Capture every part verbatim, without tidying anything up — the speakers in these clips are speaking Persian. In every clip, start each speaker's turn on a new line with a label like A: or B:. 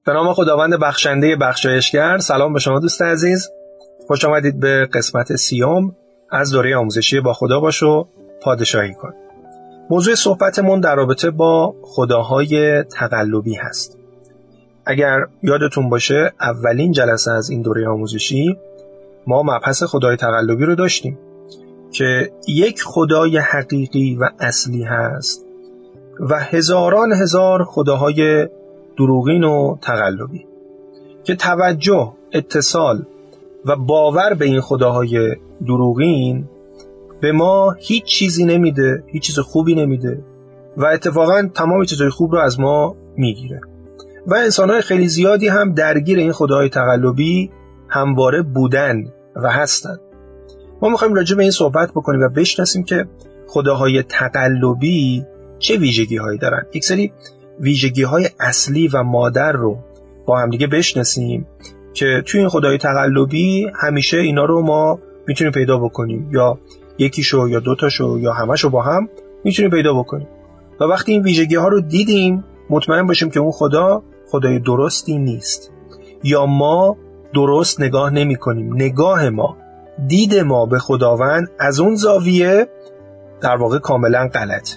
A: به نام خداوند بخشنده بخشایشگر. سلام به شما دوست عزیز، خوش آمدید به قسمت سیوم از دوره آموزشی با خدا باش و پادشاهی کن. موضوع صحبتمون در رابطه با خداهای تقلبی هست. اگر یادتون باشه اولین جلسه از این دوره آموزشی ما مبحث خدای تقلبی رو داشتیم که یک خدای حقیقی و اصلی هست و هزاران هزار خداهای دروغین و تقلبی که توجه، اتصال و باور به این خداهای دروغین به ما هیچ چیزی نمیده، هیچ چیز خوبی نمیده و اتفاقا تمام چیزهای خوب رو از ما میگیره و انسانهای خیلی زیادی هم درگیر این خداهای تقلبی همواره بودن و هستن. ما میخوایم راجع به این صحبت بکنیم و بشناسیم که خداهای تقلبی چه ویژگی هایی دارن. یک سری ویژگی های اصلی و مادر رو با هم دیگه بشناسیم که توی این خدای تقلبی همیشه اینا رو ما میتونیم پیدا بکنیم، یا یکیشو یا دوتاشو یا همشو با هم میتونیم پیدا بکنیم و وقتی این ویژگی ها رو دیدیم مطمئن باشیم که اون خدا خدای درستی نیست یا ما درست نگاه نمی کنیم. نگاه ما، دید ما به خداوند از اون زاویه در واقع کاملا غلط.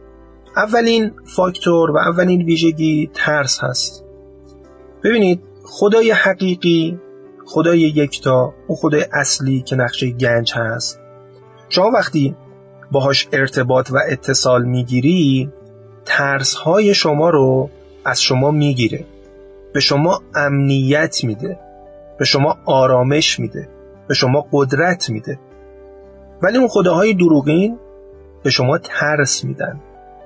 A: اولین فاکتور و اولین ویژگی ترس هست. ببینید خدای حقیقی، خدای یکتا، اون خدای اصلی که نقشه گنج هست، شما وقتی باهاش ارتباط و اتصال میگیری ترس های شما رو از شما میگیره، به شما امنیت میده، به شما آرامش میده، به شما قدرت میده. ولی اون خداهای دروغین به شما ترس میدن.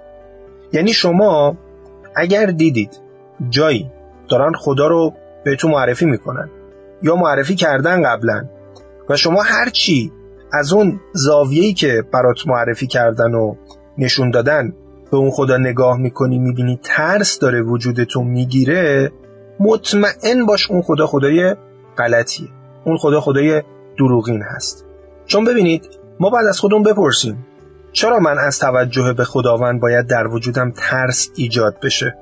A: یعنی شما اگر دیدید جایی دارن خدا رو بهتون معرفی میکنن یا معرفی کردن قبلا و شما هر چی از اون زاویه‌ای که برات معرفی کردن و نشون دادن به اون خدا نگاه میکنی، میبینی ترس داره وجودتون میگیره، مطمئن باش اون خدا خدای غلطیه، اون خدا خدای دروغین هست. چون ببینید ما بعد از خودمون بپرسیم چرا من از توجه به خداوند باید در وجودم ترس ایجاد بشه؟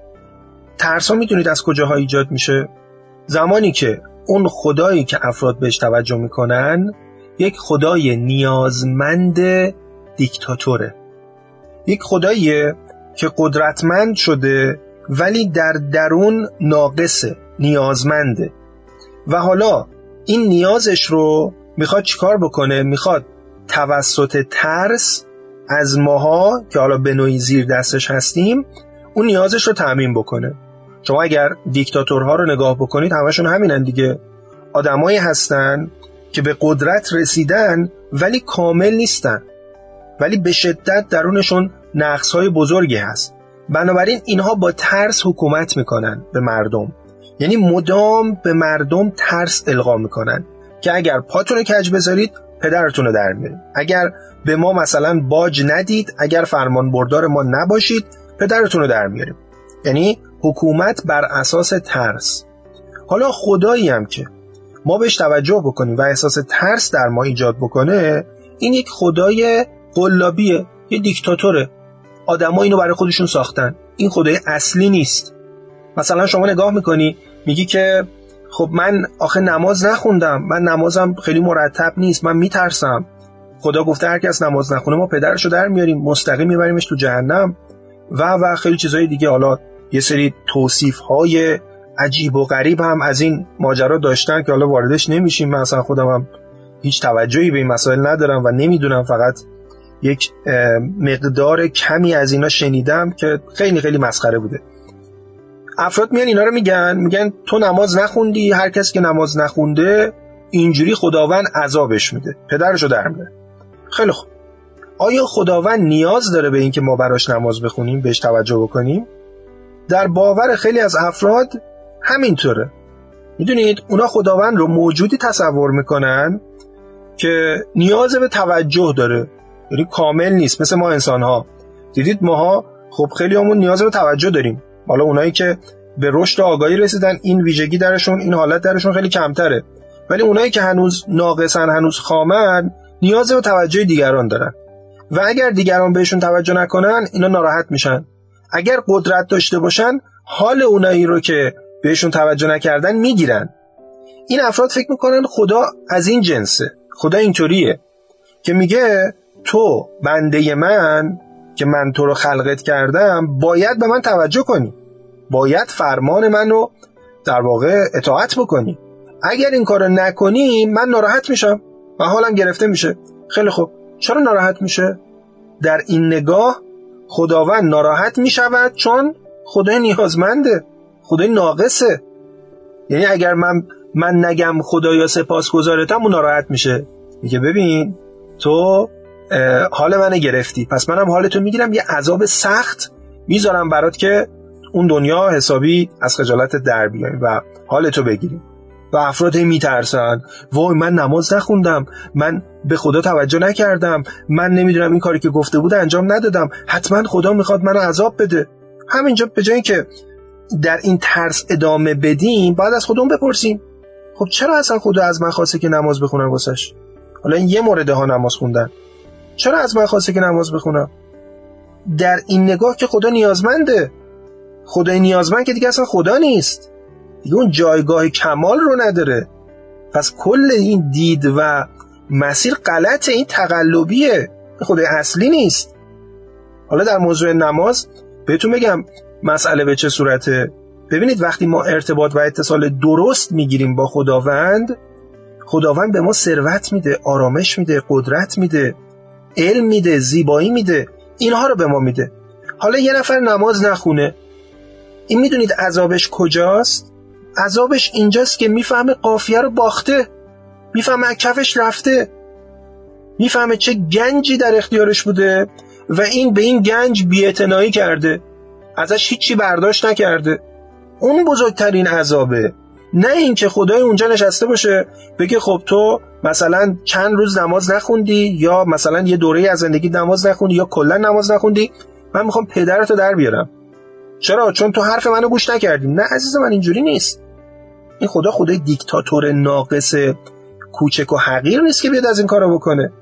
A: ترس ها میدونید از کجاها ایجاد میشه؟ زمانی که اون خدایی که افراد بهش توجه میکنن یک خدای نیازمند دیکتاتوره، یک خداییه که قدرتمند شده ولی در درون ناقصه، نیازمنده و حالا این نیازش رو میخواد چیکار بکنه؟ میخواد توسط ترس از ماها که حالا به نوعی زیر دستش هستیم اون نیازش رو تامین بکنه. شما اگر دیکتاتورها رو نگاه بکنید همشون همینن دیگه، آدمایی هستن که به قدرت رسیدن ولی کامل نیستن، ولی به شدت درونشون نقص‌های بزرگی هست. بنابراین اینها با ترس حکومت میکنن به مردم، یعنی مدام به مردم ترس القا میکنن که اگر پاتون رو کج بذارید پدرتون رو در میاریم، اگر به ما مثلا باج ندید، اگر فرمان بردار ما نباشید پدرتون رو در میاریم. یعنی حکومت بر اساس ترس. حالا خدایی هم که ما بهش توجه بکنیم و احساس ترس در ما ایجاد بکنه، این یک خدای قلابیه، یه دیکتاتوره. آدم‌ها اینو برای خودشون ساختن، این خدای اصلی نیست. مثلا شما نگاه میکنی میگی که خب من آخه نماز نخوندم، من نمازم خیلی مرتب نیست، من میترسم. خدا گفته هر کس نماز نخونه ما پدرشو در میاریم، مستقیم میبریمش تو جهنم و و خیلی چیزای دیگه. حالا یه سری توصیف‌های عجیب و غریب هم از این ماجرا داشتن که حالا واردش نمیشیم. من اصلا خودم هم هیچ توجهی به این مسائل ندارم و نمیدونم، فقط یک مقدار کمی از اینا شنیدم که خیلی خیلی مسخره بوده. افراد میان اینا رو میگن میگن تو نماز نخوندی، هر کس که نماز نخونده اینجوری خداوند عذابش میده، پدرشو در میاره. خیلی خوب، آیا خداوند نیاز داره به این که ما براش نماز بخونیم، بهش توجه بکنیم؟ در باور خیلی از افراد همینطوره. میدونید اونا خداوند رو موجودی تصور میکنن که نیاز به توجه داره، یعنی کامل نیست، مثل ما انسان ها. دیدید ماها خب خیلی همون نیاز به توجه داریم. حالا اونایی که به رشد و آگاهی رسیدن این ویژگی درشون، این حالت درشون خیلی کمتره، ولی اونایی که هنوز ناقصن، هنوز خامن، نیاز به توجه دیگران دارن و اگر دیگران بهشون توجه نکنن اینا ناراحت میشن. اگر قدرت داشته باشن حال اونایی رو که بهشون توجه نکردن میگیرن. این افراد فکر میکنن خدا از این جنسه، خدا اینطوریه که میگه تو بنده من که من تو رو خلقت کردم باید به من توجه کنی، باید فرمان منو در واقع اطاعت بکنی، اگر این کارو نکنی من ناراحت میشم و حالم گرفته میشه. خیلی خوب، چرا ناراحت میشه؟ در این نگاه خداوند ناراحت میشود چون خدای نیازمنده، خدای ناقصه. یعنی اگر من من نگم خدایا سپاسگزارتم اون ناراحت میشه، میگه ببین تو حال منو گرفتی، پس منم حالتو میگیرم، یه عذاب سخت میذارم برات که اون دنیا حسابی از خجالت در بیای و حالتو بگیریم. و افراد میترسن، وای من نماز نخوندم، من به خدا توجه نکردم، من نمیدونم این کاری که گفته بود انجام ندادم، حتما خدا میخواد منو عذاب بده. همینجا به جای که در این ترس ادامه بدیم باید از خودمون بپرسیم خب چرا اصلا خدا از من خواسته که نماز بخونم واسش؟ حالا این یه مورده ها نماز خوندن، چرا از من خواسته که نماز بخونم؟ در این نگاه که خدا نیازمنده، خدای نیازمند که دیگه اصلا خدا نیست، دیگه اون جایگاه کمال رو نداره. پس کل این دید و مسیر غلطه، این تقلبیه، خدای اصلی نیست. حالا در موضوع نماز بهتون بگم مسئله به چه صورته. ببینید وقتی ما ارتباط و اتصال درست میگیریم با خداوند، خداوند به ما ثروت میده، آرامش میده، قدرت میده، علم میده، زیبایی میده، اینها رو به ما میده. حالا یه نفر نماز نخونه، این میدونید عذابش کجاست؟ عذابش اینجاست که میفهمه قافیه رو باخته، میفهمه کفش رفته، میفهمه چه گنجی در اختیارش بوده و این به این گنج بی‌اعتنایی کرده، ازش هیچی برداشت نکرده. اون بزرگترین عذابه، نه این که خدای اونجا نشسته باشه بگه خب تو مثلا چند روز نماز نخوندی یا مثلا یه دوره از زندگی نماز نخوندی یا کلا نماز نخوندی، من میخوام پدرتو در بیارم. چرا؟ چون تو حرف منو گوش نکردی. نه عزیز من، اینجوری نیست. این خدا خدای دیکتاتور ناقص کوچک و حقیر نیست که بیاد از این کارا بکنه.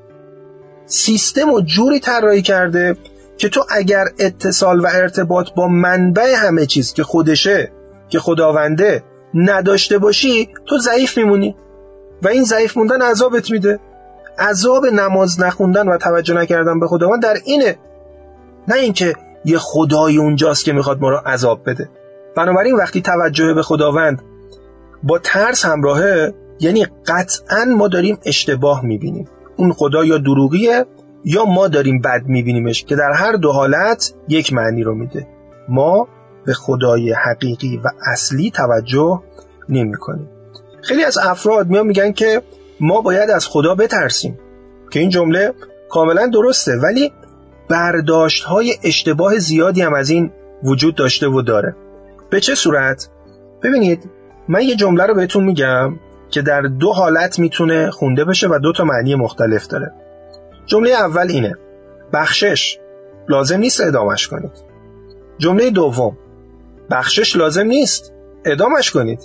A: سیستم و جوری طراحی کرده که تو اگر اتصال و ارتباط با منبع همه چیز که خودشه، که خداونده، نداشته باشی، تو ضعیف میمونی و این ضعیف موندن عذابت میده. عذاب نماز نخوندن و توجه نکردن به خداوند در اینه، نه اینکه یه خدای اونجاست که میخواد ما رو عذاب بده. بنابراین وقتی توجه به خداوند با ترس همراهه، یعنی قطعاً ما داریم اشتباه میبینیم. اون خدا یا دروغیه یا ما داریم بد میبینیمش، که در هر دو حالت یک معنی رو میده. ما به خدای حقیقی و اصلی توجه نمی کنیم. خیلی از افراد میان میگن که ما باید از خدا بترسیم، که این جمله کاملا درسته، ولی برداشت های اشتباه زیادی هم از این وجود داشته و داره. به چه صورت؟ ببینید من یه جمله رو بهتون میگم که در دو حالت میتونه خونده بشه و دو تا معنی مختلف داره. جمله اول اینه: بخشش لازم نیست ادامش کنید. جمله دوم: بخشش لازم نیست ادامش کنید.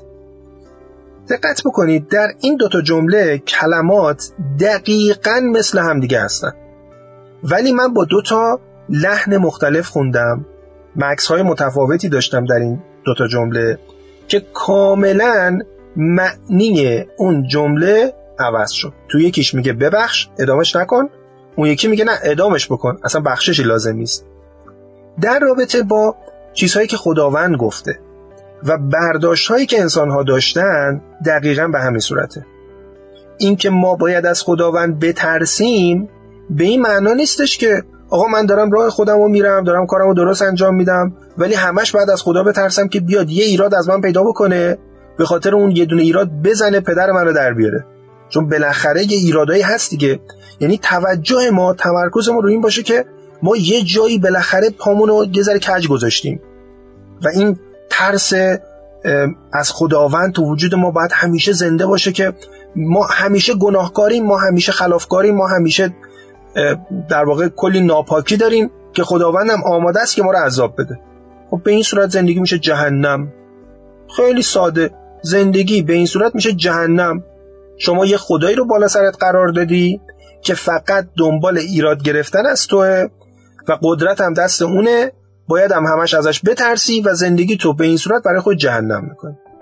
A: دقت بکنید در این دوتا جمله کلمات دقیقاً مثل هم دیگه هستن، ولی من با دوتا لحن مختلف خوندم، مکس های متفاوتی داشتم در این دوتا جمله که کاملاً معنی اون جمله عوض شد. تو یکیش میگه ببخش ادامش نکن، اون یکی میگه نه ادامش بکن، اصلا بخششی لازم نیست. در رابطه با چیزهایی که خداوند گفته و برداشت‌هایی که انسان‌ها داشتن دقیقاً به همین صورته. این که ما باید از خداوند بترسیم به این معنا نیستش که آقا من دارم راه خودم رو میرم، دارم کارم رو درست انجام میدم، ولی همش باید از خدا بترسم که بیاد یه ایراد از من پیدا بکنه، به خاطر اون یه دونه ایراد بزنه پدر من رو در بیاره. چون بالاخره یه ایرادایی هست دیگه. یعنی توجه ما، تمرکزمون رو این باشه که ما یه جایی بالاخره پامون رو یه ذره کج گذاشتیم و این ترس از خداوند تو وجود ما باید همیشه زنده باشه که ما همیشه گناهکاریم، ما همیشه خلافکاریم، ما همیشه در واقع کلی ناپاکی داریم که خداوندم آماده است که ما رو عذاب بده. خب به این صورت زندگی میشه جهنم. خیلی ساده، زندگی به این صورت میشه جهنم. شما یه خدایی رو بالا سرت قرار دادی که فقط دنبال ایراد گرفتن از توه و قدرت هم دست اونه، باید هم همش ازش بترسی و زندگی تو به این صورت برای خود جهنم میکنی.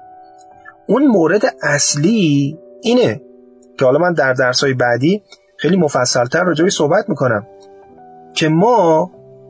A: اون مورد اصلی اینه که حالا من در درس‌های بعدی خیلی مفصل‌تر راجع بهش صحبت میکنم که ما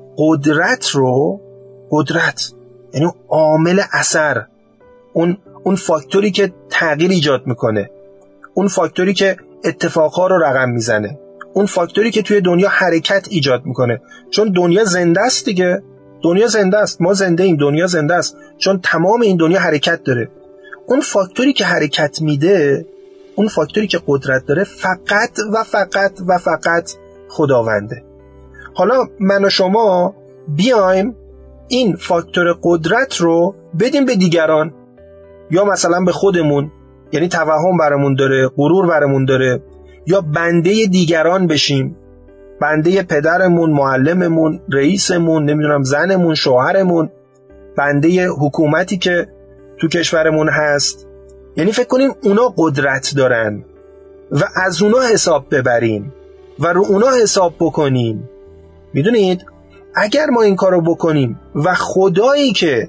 A: قدرت رو قدرت یعنی عامل اثر، اون اون فاکتوری که تغییر ایجاد میکنه، اون فاکتوری که اتفاقها رو رقم میزنه، اون فاکتوری که توی دنیا حرکت ایجاد میکنه، چون دنیا زنده است دیگه، دنیا زنده است، ما زنده ایم، دنیا زنده است، چون تمام این دنیا حرکت داره. اون فاکتوری که حرکت میده، اون فاکتوری که قدرت داره، فقط و فقط و فقط خداونده. حالا من و شما بیایم این فاکتور قدرت رو بدیم به دیگران، یا مثلا به خودمون، یعنی توهم برامون داره، غرور برامون داره، یا بنده دیگران بشیم، بنده پدرمون، معلممون، رئیسمون، نمیدونم زنمون، شوهرمون، بنده حکومتی که تو کشورمون هست. یعنی فکر کنیم اونا قدرت دارن و از اونا حساب ببریم و رو اونا حساب بکنیم. میدونید اگر ما این کارو بکنیم و خدایی که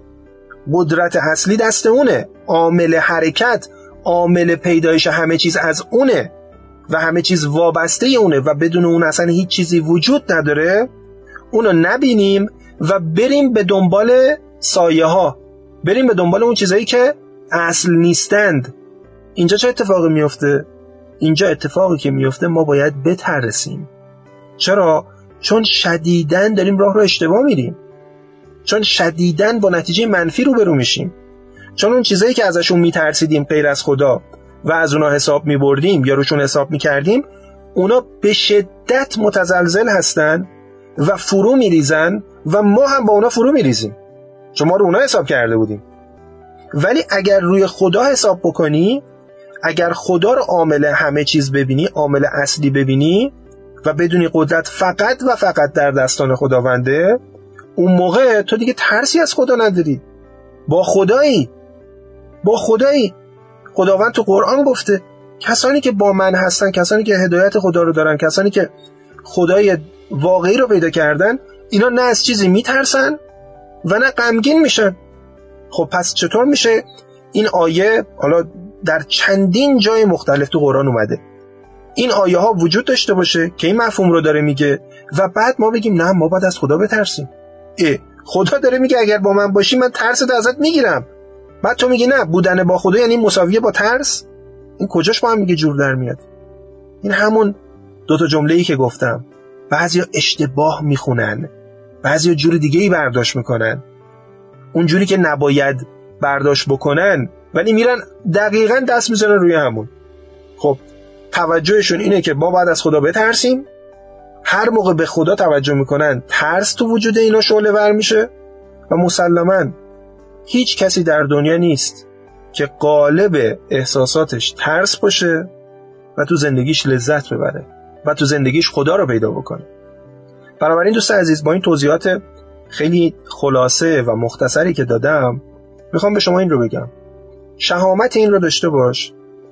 A: قدرت اصلی دست اونه، عامل حرکت، عامل پیدایش همه چیز از اونه و همه چیز وابسته اونه و بدون اون اصلا هیچ چیزی وجود نداره، اونو نبینیم و بریم به دنبال سایه ها، بریم به دنبال اون چیزایی که اصل نیستند. اینجا چه اتفاقی میفته؟ اینجا اتفاقی که میفته ما باید بترسیم. چرا؟ چون شدیداً داریم راه رو اشتباه میریم، چون شدیداً با نتیجه منفی روبرو میشیم، چون اون چیزایی که ازشون میترسیدیم غیر از خدا و از اونا حساب میبردیم یا روشون حساب میکردیم، اونا به شدت متزلزل هستن و فرو میریزن و ما هم با اونا فرو میریزیم، چون ما رو اونا حساب کرده بودیم. ولی اگر روی خدا حساب بکنی، اگر خدا رو عامل همه چیز ببینی، عامل اصلی ببینی و بدونی قدرت فقط و فقط در دستان خداونده، اون موقع تو دیگه ترسی از خدا نداری، با خدایی با خدایی خداوند تو قرآن گفته کسانی که با من هستن، کسانی که هدایت خدا رو دارن، کسانی که خدای واقعی رو پیدا کردن، اینا نه از چیزی میترسن و نه غمگین میشن. خب پس چطور میشه این آیه حالا در چندین جای مختلف تو قرآن اومده این آیه ها وجود داشته باشه که این مفهوم رو داره میگه و بعد ما بگیم نه ما باید از خدا بترسیم؟ اه خدا داره میگه اگر با من باشی من ترست ازت میگیرم، بعد تو میگی نه بودن با خدا یعنی مساویه با ترس؟ این کجاش با هم میگه جور در میاد؟ این همون دوتا جمله‌ای که گفتم، بعضیا اشتباه میخونن، بعضیا جور دیگه ای برداشت میکنن، اون جوری که نباید برداشت بکنن، ولی میرن دقیقاً دست میزنن روی همون. خب توجهشون اینه که ما باید از خدا بترسیم، هر موقع به خدا توجه میکنن ترس تو وجود اینا شعله ور میشه و مسلماً هیچ کسی در دنیا نیست که غالب احساساتش ترس باشه و تو زندگیش لذت ببره و تو زندگیش خدا رو پیدا بکنه. بنابراین دوست عزیز، با این توضیحات خیلی خلاصه و مختصری که دادم میخوام به شما این رو بگم، شهامت این رو داشته باش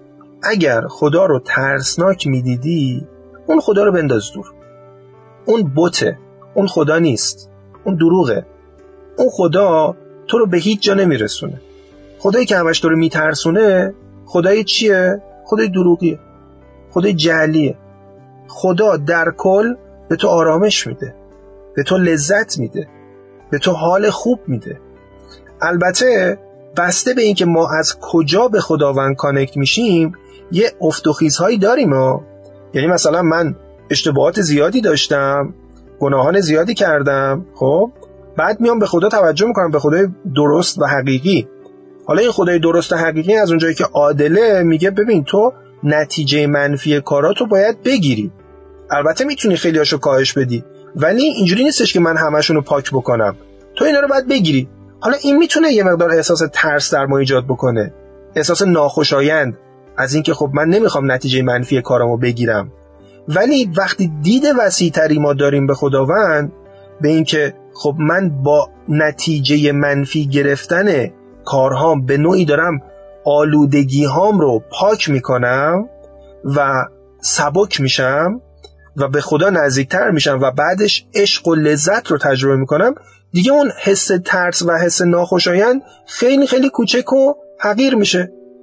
A: اگر خدا رو ترسناک میدیدی اون خدا رو بنداز دور، اون بته، اون خدا نیست، اون دروغه، اون خدا تو رو به هیچ جا نمیرسونه. خدایی که همش تو رو میترسونه خدای چیه؟ خدای دروغیه، خدای جعلیه. خدا در کل به تو آرامش میده، به تو لذت میده، به تو حال خوب میده. البته بسته به این که ما از کجا به خداوند کانکت میشیم یه افت و خیزهایی داریم ها. یعنی مثلا من اشتباهات زیادی داشتم، گناهان زیادی کردم، خب بعد میام به خدا توجه میکنم، به خدای درست و حقیقی. حالا این خدای درست و حقیقی از اونجایی که عادله میگه ببین تو نتیجه منفی کاراتو باید بگیری. البته میتونی خیلیاشو کاهش بدی، ولی اینجوری نیستش که من همشونو پاک بکنم، تو اینا رو باید بگیری. حالا این میتونه یه مقدار احساس ترس در ما ایجاد بکنه، احساس ناخوشایند از اینکه خب من نمیخوام نتیجه منفی کارامو بگیرم. ولی وقتی دید وسیع‌تری ما داریم به خداوند، به اینکه خب من با نتیجه منفی گرفتن کارهام به نوعی دارم آلودگی هام رو پاک میکنم و سبک میشم و به خدا نزدیکتر میشم و بعدش عشق و لذت رو تجربه میکنم، دیگه اون حس ترس و حس ناخوشایند خیلی خیلی کوچک و حقیر میشه.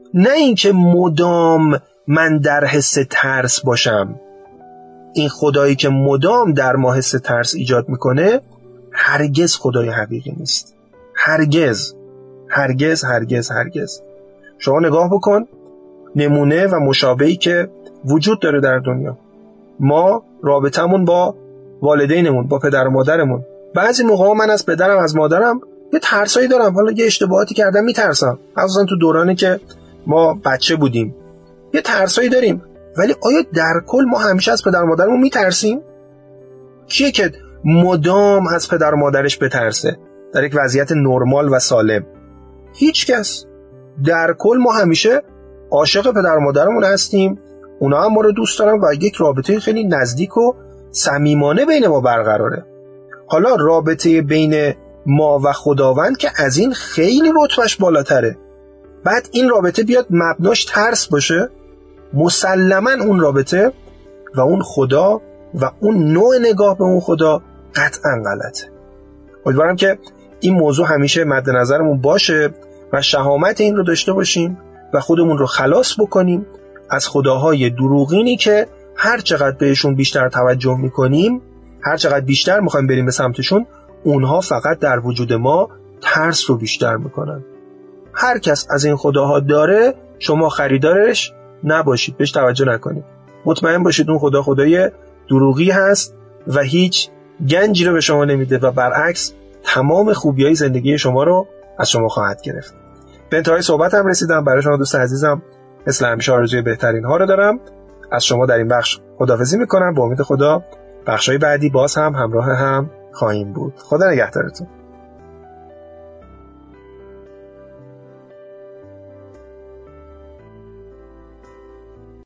A: نه اینکه مدام من در حس ترس باشم. این خدایی که مدام در ما حس ترس ایجاد میکنه هرگز خدای حقیقی نیست. هرگز هرگز هرگز هرگز. شما نگاه بکن نمونه و مشابهی که وجود داره در دنیا. ما رابطمون با والدینمون، با پدر و مادرمون، بعضی موقع من از پدرم از مادرم یه ترسایی دارم، حالا یه اشتباهاتی کردم میترسم، خصوصا تو دورانی که ما بچه بودیم یه ترسایی داریم. ولی آیا در کل ما همیشه از پدر و مادرمون میترسیم؟ کیه که مدام از پدر و مادرش بترسه در یک وضعیت نرمال و سالم؟ هیچ کس. در کل ما همیشه عاشق پدر و مادرمون هستیم، اونا هم ما رو دوست دارن و یک رابطه خیلی نزدیک و صمیمانه بین ما برقراره. حالا رابطه بین ما و خداوند که از این خیلی رتبهش بالاتره. بعد این رابطه بیاد مبناش ترس باشه، مسلماً اون رابطه و اون خدا و اون نوع نگاه به اون خدا قطعاً غلطه. امیدوارم که این موضوع همیشه مد نظرمون باشه و شهامت این رو داشته باشیم و خودمون رو خلاص بکنیم از خداهای دروغینی که هر چقدر بهشون بیشتر توجه میکنیم، هر چقدر بیشتر میخوایم بریم به سمتشون، اونها فقط در وجود ما ترس رو بیشتر میکنن. هر کس از این خداها داره، شما خریدارش نباشید، بهش توجه نکنید. مطمئن باشید اون خدا خدای دروغی هست و هیچ گنجی رو به شما نمیده و برعکس تمام خوبیای زندگی شما رو از شما خواهد گرفت. به انتهای صحبتم رسیدم. برای شما دوست عزیزم مثل همیشه آرزوی بهترین ها رو دارم. از شما در این بخش خداحافظی میکنم. با امید خدا بخشای بعدی باز هم همراه هم خواهیم بود. خدا نگهدارتون.